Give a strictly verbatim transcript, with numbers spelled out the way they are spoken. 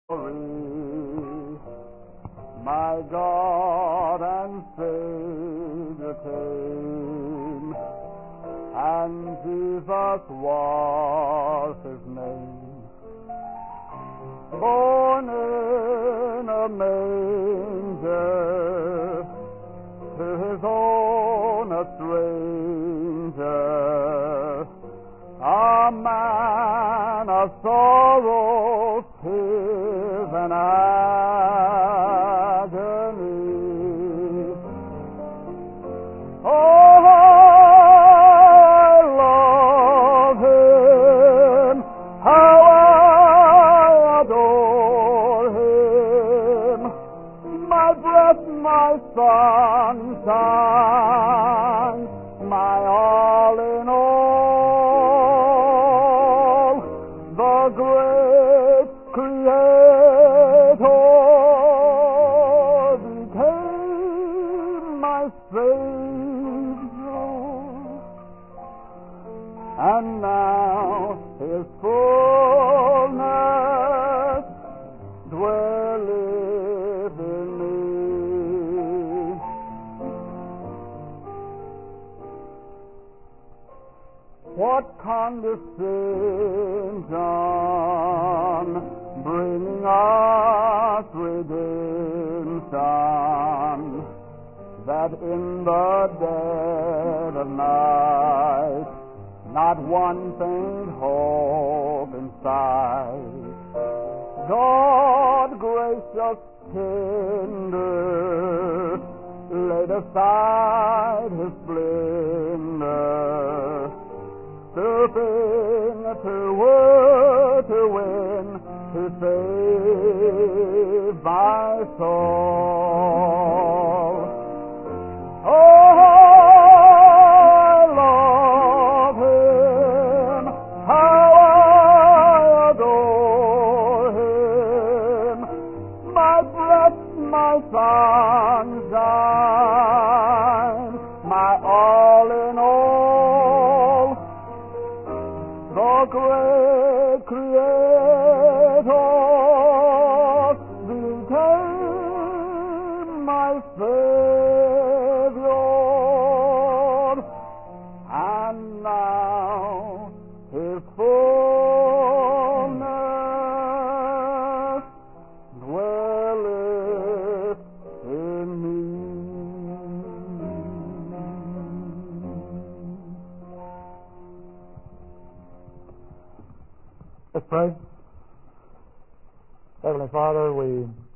My God and Savior came, and Jesus was his name. Born in a manger, to his own a stranger, a man of sorrows, tears, and agony. Oh, I love him, how I adore him, my breath, my sunshine, my all in all, the great Creator became my Savior, and now his fullness dwelleth in me. What condescension, bringing us redemption, that in the dead of night not one faint hope in sight. God, gracious, tender, laid aside his splendor, stooping to work to win, to save my soul. Oh, I love him, how I adore him, my breath, my sunshine, my all in all, the great Creator became my Savior, and now his fullness dwelleth in me. Let's pray. Heavenly Father, we